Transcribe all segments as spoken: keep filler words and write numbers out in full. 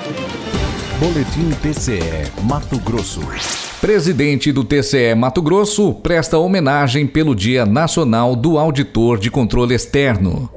Boletim T C E Mato Grosso. Presidente do T C E Mato Grosso presta homenagem pelo Dia Nacional do Auditor de Controle Externo.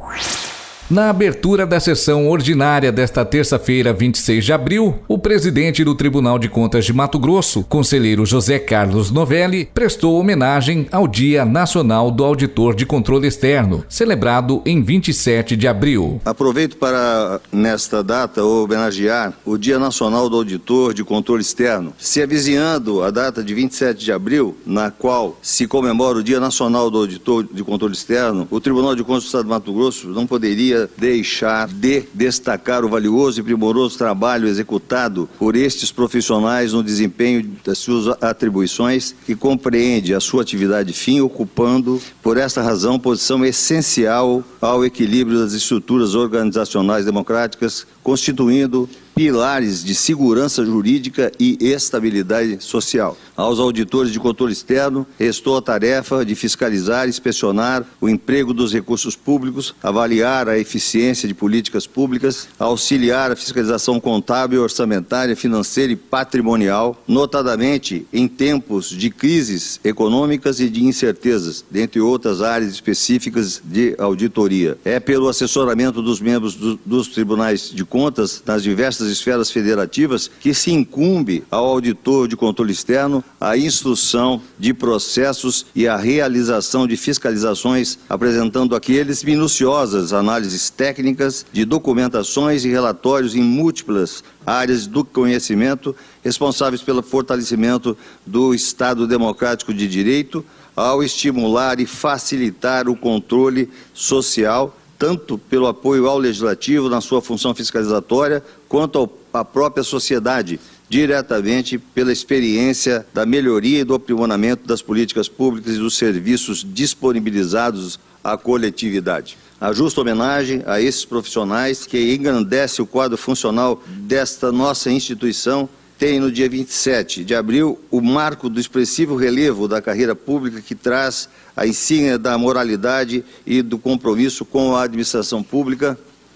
Na abertura da sessão ordinária desta terça-feira, vinte e seis de abril, o presidente do Tribunal de Contas de Mato Grosso, conselheiro José Carlos Novelli, prestou homenagem ao Dia Nacional do Auditor de Controle Externo, celebrado em vinte e sete de abril. Aproveito para, nesta data, homenagear o Dia Nacional do Auditor de Controle Externo, se avizinhando a data de vinte e sete de abril, na qual se comemora o Dia Nacional do Auditor de Controle Externo. O Tribunal de Contas do Estado de Mato Grosso não poderia deixar de destacar o valioso e primoroso trabalho executado por estes profissionais no desempenho das suas atribuições, que compreende a sua atividade fim, ocupando, por esta razão, posição essencial ao equilíbrio das estruturas organizacionais democráticas, constituindo pilares de segurança jurídica e estabilidade social. Aos auditores de controle externo, restou a tarefa de fiscalizar e inspecionar o emprego dos recursos públicos, avaliar a eficiência de políticas públicas, auxiliar a fiscalização contábil, orçamentária, financeira e patrimonial, notadamente em tempos de crises econômicas e de incertezas, dentre outras áreas específicas de auditoria. É pelo assessoramento dos membros do, dos tribunais de contas nas diversas esferas federativas que se incumbe ao auditor de controle externo a instrução de processos e a realização de fiscalizações, apresentando àqueles minuciosas análises técnicas de documentações e relatórios em múltiplas áreas do conhecimento, responsáveis pelo fortalecimento do Estado Democrático de Direito, ao estimular e facilitar o controle social, tanto pelo apoio ao Legislativo na sua função fiscalizatória, quanto à própria sociedade, diretamente pela experiência da melhoria e do aprimoramento das políticas públicas e dos serviços disponibilizados à coletividade. A justa homenagem a esses profissionais que engrandece o quadro funcional desta nossa instituição tem no dia vinte e sete de abril o marco do expressivo relevo da carreira pública que traz a insígnia da moralidade e do compromisso com a administração pública,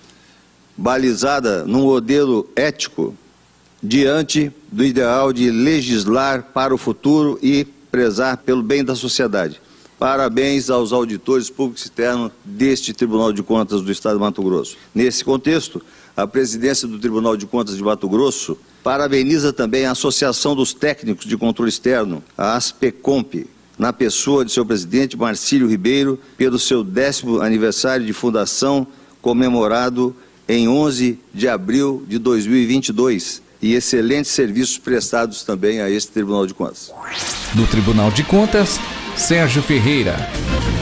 balizada num modelo ético diante do ideal de legislar para o futuro e prezar pelo bem da sociedade. Parabéns aos auditores públicos externos deste Tribunal de Contas do Estado de Mato Grosso. Nesse contexto, a presidência do Tribunal de Contas de Mato Grosso parabeniza também a Associação dos Técnicos de Controle Externo, a ASPECOMP, na pessoa de seu presidente Marcílio Ribeiro, pelo seu décimo aniversário de fundação, comemorado em onze de abril de dois mil e vinte e dois, e excelentes serviços prestados também a este Tribunal de Contas. Do Tribunal de Contas, Sérgio Ferreira.